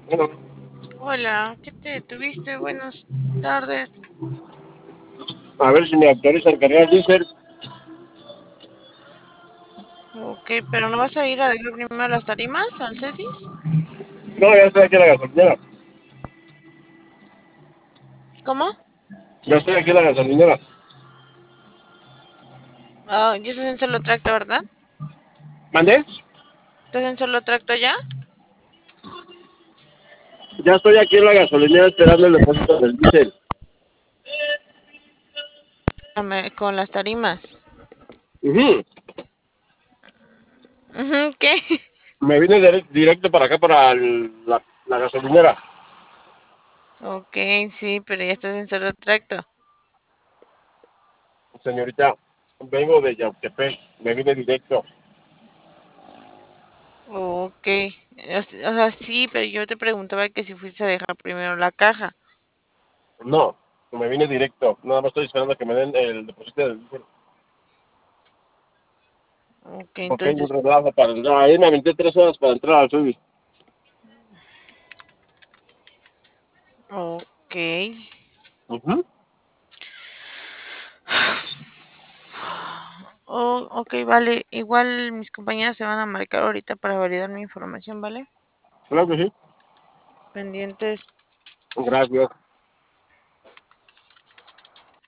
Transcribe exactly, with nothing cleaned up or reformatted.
Bueno, Hola, ¿qué te tuviste? Buenas tardes. a ver si me autoriza el cargar diésel. Ok, pero ¿no vas a ir a dejar primero las tarimas al CEDIS? No, ya estoy aquí en la gasolinera. ¿Cómo? Ya estoy aquí en la gasolinera. Ah, ya estás en solo tracto, ¿verdad? ¿Mandé? ¿Estás en solo tracto ya? Ya estoy aquí en la gasolinera esperando el depósito del diésel. Dame- Con las tarimas. Ujú. Ujú, ¿qué? Me vine dire- directo para acá, para el- la, la gasolinera. Ok, sí, pero ya estás en solo tracto. Señorita, vengo de Yautepec. Me vine directo. Ok, o s- o sea, sí, pero yo te preguntaba que si fuiste a dejar primero la caja. No, me vine directo. Nada más estoy esperando a que me den el depósito del diésel. Ok, Porque hay un entonces, relajo para entrar. Ahí me aventé tres horas para entrar al Subi. ok. Ujú. Oh, ok, vale. Igual mis compañeras se van a marcar ahorita para validar mi información, ¿vale? Claro que sí. Pendientes. Gracias.